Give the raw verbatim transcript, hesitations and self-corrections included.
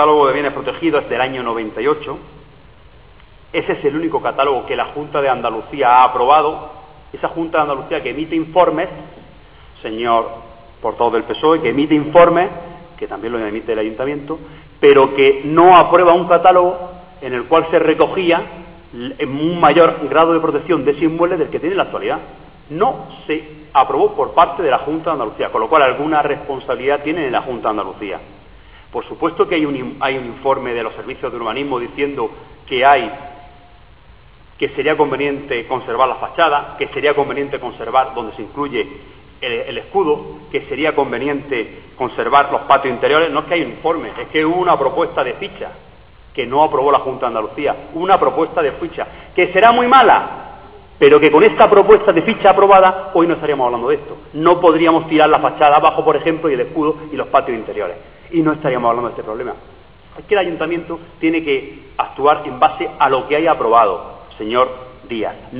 catálogo de bienes protegidos es del año noventa y ocho. Ese es el único catálogo que la Junta de Andalucía ha aprobado. Esa Junta de Andalucía que emite informes, señor portavoz del P S O E, que emite informes, que también lo emite el Ayuntamiento, pero que no aprueba un catálogo en el cual se recogía un mayor grado de protección de ese inmueble del que tiene en la actualidad. No se aprobó por parte de la Junta de Andalucía, con lo cual alguna responsabilidad tiene en la Junta de Andalucía. Por supuesto que hay un, hay un informe de los servicios de urbanismo diciendo que hay que sería conveniente conservar la fachada, que sería conveniente conservar donde se incluye el, el escudo, que sería conveniente conservar los patios interiores. No es que hay un informe, es que hubo una propuesta de ficha que no aprobó la Junta de Andalucía, una propuesta de ficha que será muy mala, pero que con esta propuesta de ficha aprobada hoy no estaríamos hablando de esto. No podríamos tirar la fachada abajo, por ejemplo, y el escudo y los patios interiores, y no estaríamos hablando de este problema. Es que el Ayuntamiento tiene que actuar en base a lo que haya aprobado, señor Díaz.